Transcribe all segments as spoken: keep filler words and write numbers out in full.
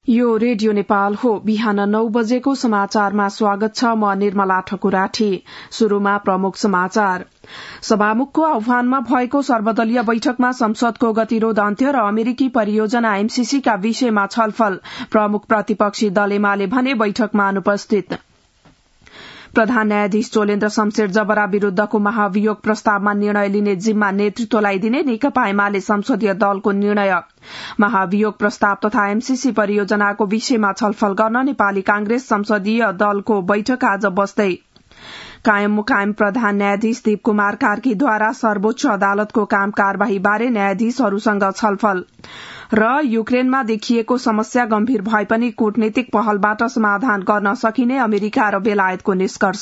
यो रेडियो नेपाल हो। बिहान नौ बजेको समाचारमा स्वागत छ। म निर्मला ठकुराठी। शुरूमा प्रमुख समाचार। सभामुखको आह्वानमा भएको सर्वदलीय बैठकमा संसदको गतिरोध अन्त्य र अमेरिकी परियोजना एमसीसी का विषयमा छलफल। प्रमुख प्रतिपक्षी दल एमाले भने बैठकमा अनुपस्थित। प्रधान न्यायाधीश चोलेन्द्र शमशेर जबरा विरूद्धको महाभियोग प्रस्तावमा निर्णय लिने जिम्मा नेतृत्वलाई दिने नेकपा एमाले संसदीय दलको निर्णय। महाभियोग प्रस्ताव तथा एमसीसी परियोजनाको विषयमा छलफल गर्न नेपाली कांग्रेस संसदीय दलको बैठक आज बस्दै। कायम मुकायम प्रधान न्यायाधीश दीप कुमार कार्कीद्वारा सर्वोच्च अदालतको काम कार्यवाही बारे न्यायाधीशहरूसँग छलफल र युक्रेनमा देखिएको समस्या गम्भीर भए पनि कूटनीतिक पहलबाट समाधान गर्न सकिने अमेरिका र बेलायतको निष्कर्ष।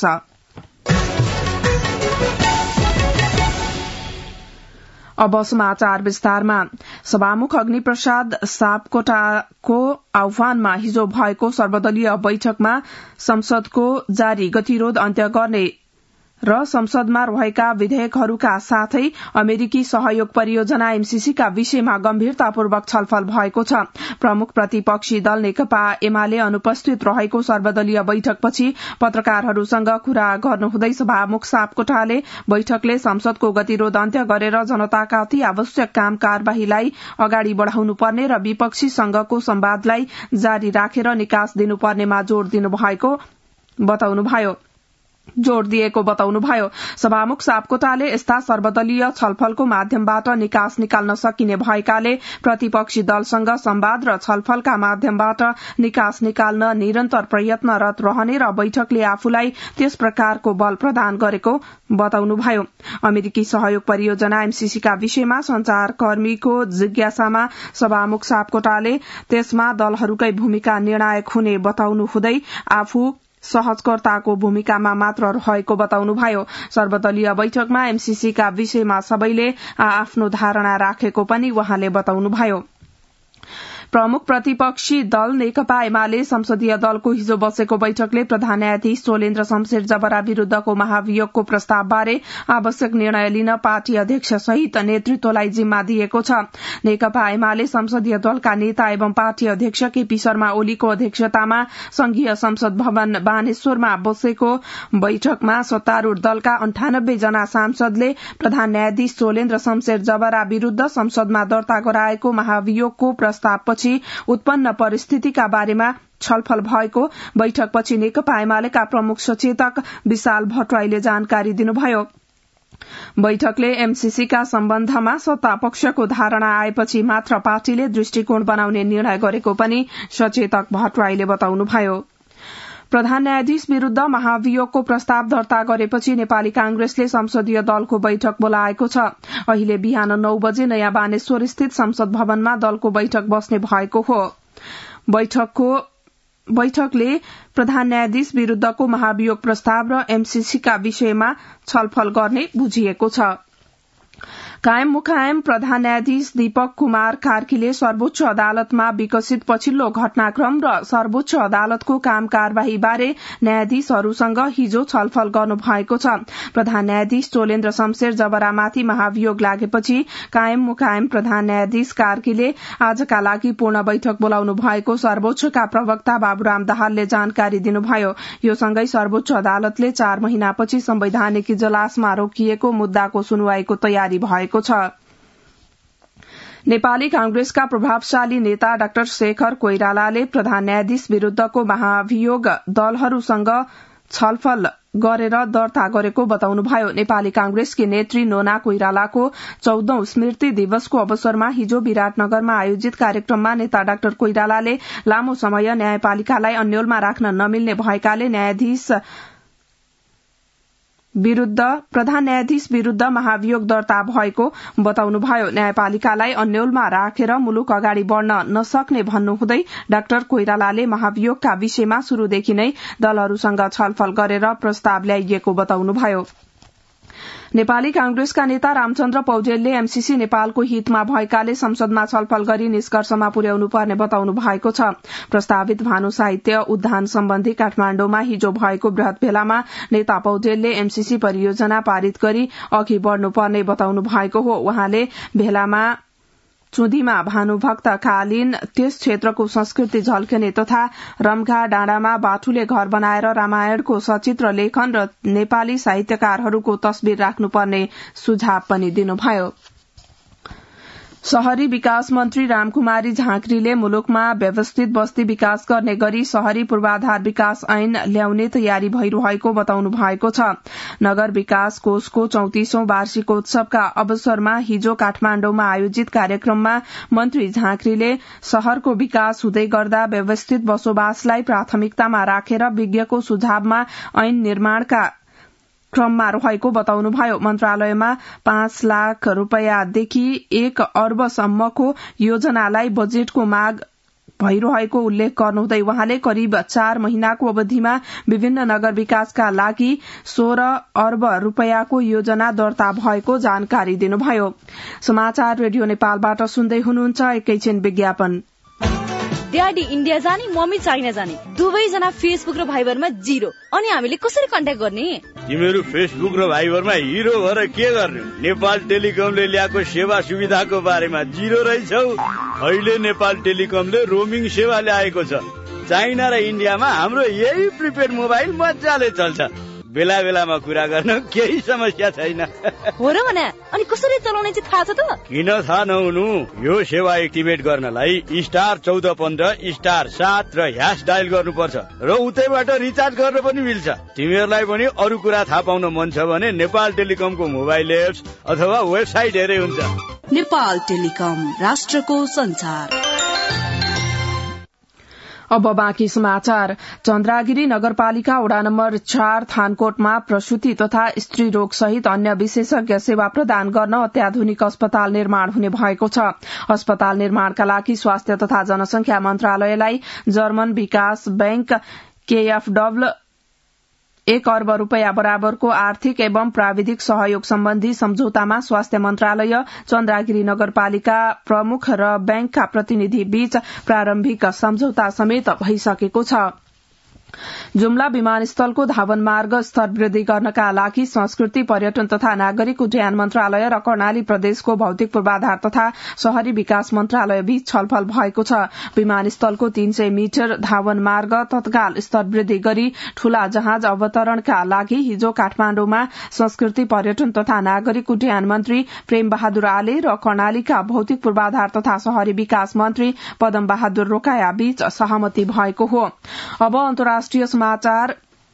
अब समाचार विस्तारमा। सभामुख अग्निप्रसाद सापकोटाको आह्वानमा हिजो भएको सर्वदलीय बैठकमा संसदको जारी गतिरोध अन्त्य गर्ने र संसदमा रहेका विधेयकहरूका साथै अमेरिकी सहयोग परियोजना एमसीसी का विषयमा गम्भीरतापूर्वक छलफल भएको छ। प्रमुख प्रतिपक्षी दल नेकपा एमाले अनुपस्थित रहेको सर्वदलीय बैठकपछि पत्रकारहरूसँग कुरा गर्नुहुँदै सभामुख सापकोटाले बैठकले संसदको गतिरोध अन्त्य गरेर जनताका अति आवश्यक काम कार्यवाहीलाई अगाडि बढ़ाउनुपर्ने र विपक्षीसँगको संवादलाई जारी राखेर निकास दिनुपर्नेमा जोड़ दिनुभएको बताउनुभयो जोड़ दिएको बताउनुभयो। सभामुख सापकोटाले यस्ता सर्वदलीय छलफलको माध्यमबाट निकास निकाल्न सकिने भएकाले प्रतिपक्षी दलसँग संवाद र छलफलका माध्यमबाट निकास निकाल्न निरन्तर प्रयत्नरत रहने र बैठकले आफूलाई त्यस प्रकारको बल प्रदान गरेको बताउनुभयो। अमेरिकी सहयोग परियोजना एमसीसी का विषयमा संचारकर्मीको जिज्ञासामा सभामुख सापकोटाले त्यसमा दलहरूकै भूमिका निर्णायक हुने बताउनुहुँदै आफू सहजकर्ताको भूमिकामा मात्र रहेको बताउनुभयो। सर्वदलीय बैठकमा एमसीसी का विषयमा सबैले आफ्नो धारणा राखेको पनि उहाँले बताउनुभयो। प्रमुख प्रतिपक्षी दल नेकपा एमाले संसदीय दलको हिजो बसेको बैठकले प्रधान न्यायाधीश चोलेन्द्र शमशेर जबरा विरूद्धको महाभियोगको प्रस्तावबारे आवश्यक निर्णय लिन पार्टी अध्यक्ष सहित नेतृत्वलाई जिम्मा दिएको छ। नेकपा एमाले संसदीय दलका नेता एवं पार्टी अध्यक्ष केपी शर्मा ओलीको अध्यक्षतामा संघीय संसद भवन बानेश्वरमा बसेको बैठकमा सत्तारूढ़ दलका अन्ठानब्बे जना सांसदले प्रधान न्यायाधीश चोलेन्द्र शमशेर जबरा विरूद्ध संसदमा दर्ता गराएको महाभियोगको प्रस्ताव उत्पन्न परिस्थितिका बारेमा छलफल भएको बैठकपछि नेकपा एमालेका प्रमुख सचेतक विशाल भट्टराईले जानकारी दिनुभयो। बैठकले एमसीसी का सम्बन्धमा सत्तापक्षको धारणा आएपछि मात्र पार्टीले दृष्टिकोण बनाउने निर्णय गरेको पनि सचेतक भट्टराईले बताउनुभयो। प्रधान न्यायाधीश विरूद्ध महाभियोगको प्रस्ताव दर्ता गरेपछि नेपाली कांग्रेसले संसदीय दलको बैठक बोलाएको छ। अहिले बिहान नौ बजे नयाँ बानेश्वर स्थित संसद भवनमा दलको बैठक बस्ने भएको हो। बैठकको बैठकले प्रधान न्यायाधीश विरूद्धको महाभियोग प्रस्ताव र एमसीसी का विषयमा छलफल गर्ने बुझिएको छ। कायम मुकायम प्रधान न्यायाधीश दीपक कुमार कार्कीले सर्वोच्च अदालतमा विकसित पछिल्लो घटनाक्रम र सर्वोच्च अदालतको काम कार्यवाही बारे न्यायाधीशहरूसँग हिजो छलफल गर्नु भएको छ। प्रधान न्यायाधीश चोलेन्द्र शमशेर जबरामाथि महाभियोग लागेपछि कायम मुकायम प्रधान न्यायाधीश कार्कीले आजका लागि पूर्ण बैठक बोलाउनु भएको सर्वोच्चका प्रवक्ता बाबुराम दाहालले जानकारी दिनुभयो। यो सँगै सर्वोच्च अदालतले चार महिनापछि संवैधानिक इजलासमा रोकिएको मुद्दाको सुनवाईको तयारी भएको छ। नेपाली कांग्रेसका प्रभावशाली नेता डाक्टर शेखर कोइरालाले प्रधान न्यायाधीश विरूद्धको महाभियोग दलहरूसँग छलफल गरेर दर्ता गरेको बताउनुभयो। नेपाली कांग्रेसकी नेत्री नोना कोइरालाको चौधौं स्मृति दिवसको अवसरमा हिजो विराटनगरमा आयोजित कार्यक्रममा नेता डाक्टर कोइरालाले लामो समय न्यायपालिकालाई अन्योलमा राख्न नमिल्ने भएकाले न्यायाधीश विरूद्ध प्रधान न्यायाधीश विरूद्ध महाभियोग दर्ता भएको बताउनुभयो। न्यायपालिकालाई अन्योलमा राखेर मुलुक अगाडि बढ़न नसक्ने भन्नुहुँदै डाक्टर कोइरालाले महाभियोगका विषयमा शुरूदेखि नै दलहरूसँग छलफल गरेर प्रस्ताव ल्याइएको बताउनुभयो। नेपाली कांग्रेसका नेता रामचन्द्र पौडेलले एमसीसी नेपालको हितमा भएकाले संसदमा छलफल गरी निष्कर्षमा पुर्याउनु पर्ने बताउनु भएको छ। प्रस्तावित भानु साहित्य उद्यान सम्बन्धी काठमाण्डुमा हिजो भएको बृहत भेलामा नेता पौडेलले एमसीसी परियोजना पारित गरी अघि बढ़नुपर्ने बताउनु भएको हो। उहाँले भेलामा चुधीमा भानुभक्त कालीन त्यस क्षेत्रको संस्कृति झल्कने तथा रम्घा डाँडामा बाठुले घर बनाएर रामायणको सचित्र लेखन र नेपाली साहित्यकारहरूको तस्बिर राख्नुपर्ने सुझाव पनि दिनुभयो। शहरी विकास मन्त्री रामकुमारी झाँक्रीले मुलुकमा व्यवस्थित बस्ती विकास गर्ने गरी शहरी पूर्वाधार विकास ऐन ल्याउने तयारी भइरहेको बताउनु भएको छ। नगर विकास कोषको चौतिसौं वार्षिकोत्सवका अवसरमा हिजो काठमाण्डुमा आयोजित कार्यक्रममा मन्त्री झाँक्रीले शहरको विकास हुँदै गर्दा व्यवस्थित बसोबासलाई प्राथमिकतामा राखेर विज्ञको सुझावमा ऐन निर्माणका क्रममा रहेको बताउनुभयो। मन्त्रालयमा पाँच लाख रूपियाँदेखि एक अर्बसम्मको योजनालाई बजेटको माग भइरहेको उल्लेख गर्नुहुँदै वहाँले करिब चार महिनाको अवधिमा विभिन्न नगर विकासका लागि सोह्र अर्ब रूपियाँको योजना दर्ता भएको जानकारी दिनुभयो। समाचार रेडियो नेपालबाट सुन्दै हुनुहुन्छ। एकैछिन विज्ञापन। ड्याडी इन्डिया जाने मम्मी चाइना जाने दुवैजना फेसबुक र भाइबरमा जिरो, अनि हामीले कसरी कन्ट्याक्ट गर्ने? तिमीहरू फेसबुक र भाइबरमा हिरो भएर के गर्ने? नेपाल टेलिकमले ल्याएको सेवा सुविधाको बारेमा जिरो रहेछौ। अहिले नेपाल टेलिकमले रोमिङ सेवा ल्याएको छ। चाइना र इन्डियामा हाम्रो यही प्रिपेड मोबाइल मजाले चल्छ। बेला बेलामा कुरा गर्न केही समस्या छैन। हो र भने अनि कसरी चलाउने चाहिँ थाहा छ त? किन थाहा नहुनु? यो सेवा एक्टिभेट गर्नलाई स्टार चौध पन्ध्र स्टार सात र ह्यास डायल गर्नुपर्छ र उतैबाट रिचार्ज गर्न पनि मिल्छ। तिमीहरूलाई पनि अरू कुरा थाहा पाउन मन छ भने नेपाल टेलिकमको मोबाइल एप्स अथवा वेबसाइट हेरे हुन्छ। नेपाल टेलिकम, राष्ट्रको संचार। अब बाँकी समाचार। चन्द्रागिरी नगरपालिका वडा नम्बर चार थानकोटमा प्रसूति तथा स्त्री रोग सहित अन्य विशेषज्ञ सेवा प्रदान गर्न अत्याधुनिक अस्पताल निर्माण हुने भएको छ। अस्पताल निर्माणका लागि स्वास्थ्य तथा जनसंख्या मन्त्रालयलाई जर्मन विकास बैंक केएफडब्ल्यू एक अर्ब रूपियाँ बराबरको आर्थिक एवं प्राविधिक सहयोग सम्बन्धी सम्झौतामा स्वास्थ्य मन्त्रालय, चन्द्रागिरी नगरपालिका प्रमुख र बैंकका प्रतिनिधि बीच प्रारम्भिक सम्झौता समेत भइसकेको छ। जुम्ला विमानस्थलको धावन मार्ग स्तर वृद्धि गर्नका लागि संस्कृति, पर्यटन तथा नागरिक उड्डयन मन्त्रालय र कर्णाली प्रदेशको भौतिक पूर्वाधार तथा शहरी विकास मन्त्रालय बीच छलफल भएको छ। विमानस्थलको तीन सय मिटर धावन मार्ग तत्काल स्तर वृद्धि गरी ठूला जहाज अवतरणका लागि हिजो काठमाण्डुमा संस्कृति, पर्यटन तथा नागरिक उड्डयन मन्त्री प्रेम बहादुर आले र कर्णालीका भौतिक पूर्वाधार तथा शहरी विकास मन्त्री पदम बहादुर रोकाया बीच सहमति भएको हो। अब अन्तर्राष्ट्रिय समाचार।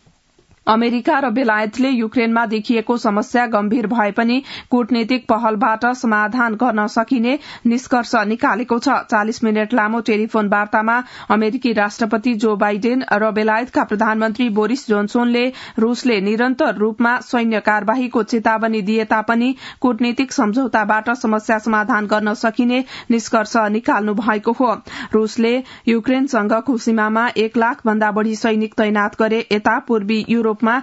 अमेरिका र बेलायतले युक्रेनमा देखिएको समस्या गम्भीर भए पनि कूटनीतिक पहलबाट समाधान गर्न सकिने निष्कर्ष निकालेको छ। चालिस मिनट लामो टेलिफोन वार्तामा अमेरिकी राष्ट्रपति जो बाइडेन र बेलायतका प्रधानमन्त्री बोरिस जोन्सनले रूसले निरन्तर रूपमा सैन्य कार्यवाहीको चेतावनी दिए तापनि कूटनीतिक सम्झौताबाट समस्या समाधान गर्न सकिने निष्कर्ष निकाल्नु भएको हो। रूसले युक्रेनसँगको सीमामा एक लाख भन्दा बढ़ी सैनिक तैनात गरे। यता पूर्वी युरोप मा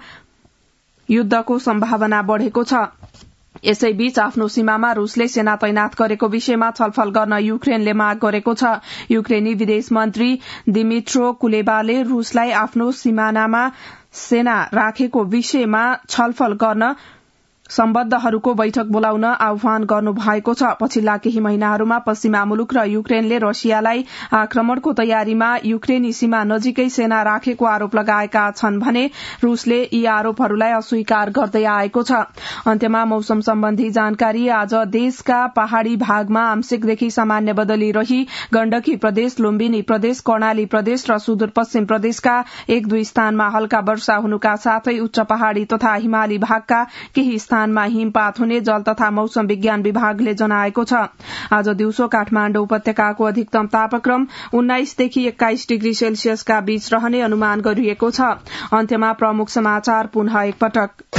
युद्धको सम्भावना बढ़ेको छ। यसैबीच आफ्नो सीमामा रूसले सेना तैनात गरेको विषयमा छलफल गर्न युक्रेनले माग गरेको छ। युक्रेनी विदेश मन्त्री दिमित्रो कुलेबाले रूसलाई आफ्नो सीमानामा सेना राखेको विषयमा छलफल गर्न सम्बद्धहरूको बैठक बोलाउन आह्वान गर्नु भएको छ। पछिल्ला केही महिनाहरूमा पश्चिमा मुलुक र युक्रेनले रसियालाई आक्रमणको तयारीमा युक्रेनी सीमा नजिकै सेना राखेको आरोप लगाएका छन् भने रूसले यी आरोपहरूलाई अस्वीकार गर्दै आएको छ। अन्त्यमा मौसम सम्बन्धी जानकारी। आज देशका पहाड़ी भागमा आंशिकदेखि सामान्य बदली रही गण्डकी प्रदेश, लुम्बिनी प्रदेश, कर्णाली प्रदेश र सुदूरपश्चिम प्रदेशका एक दुई स्थानमा हल्का वर्षा हुनुका साथै उच्च पहाड़ी तथा हिमाली भागका केही स्थानमा हिमपात हुने जल तथा मौसम विज्ञान विभागले जनाएको छ। आज दिउँसो काठमाण्डु उपत्यकाको अधिकतम तापक्रम उन्नाइसदेखि एक्काइस डिग्री सेल्सियसका बीच रहने अनुमान गरिएको छ। अन्त्यमा प्रमुख समाचार पुनः एकपटक।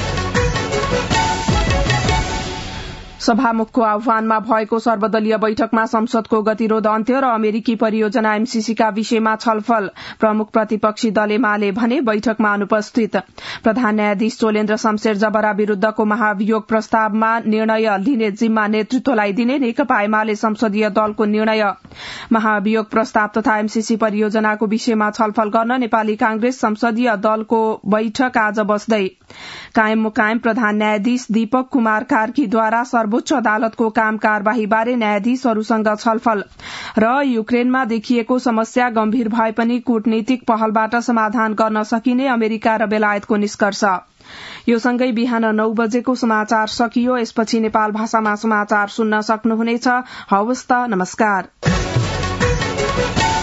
सभामुखको आह्वानमा भएको सर्वदलीय बैठकमा संसदको गतिरोध अन्त्य र अमेरिकी परियोजना एमसीसीका विषयमा छलफल। प्रमुख प्रतिपक्षी दल एमाले भने बैठकमा अनुपस्थित। प्रधान न्यायाधीश चोलेन्द्र शमशेर जबरा विरूद्धको महाभियोग प्रस्तावमा निर्णय लिने जिम्मा नेतृत्वलाई दिने नेकपा एमाले संसदीय दलको निर्णय। महाभियोग प्रस्ताव तथा एमसीसी परियोजनाको विषयमा छलफल गर्न नेपाली कांग्रेस संसदीय दलको बैठक आज बस्दै। कायम मुकायम प्रधान न्यायाधीश दीपक कुमार कार्कीद्वारा सर्वोच्च अदालतको काम कार्यवाही बारे न्यायाधीशहरूसँग छलफल र युक्रेनमा देखिएको समस्या गम्भीर भए पनि कूटनीतिक पहलबाट समाधान गर्न सकिने अमेरिका र बेलायतको निष्कर्ष। यो सँगै बिहान नौ बजेको समाचार सकियो। यसपछि नेपाल भाषामा समाचार सुन्न सक्नुहुनेछ। हवस् त, नमस्कार।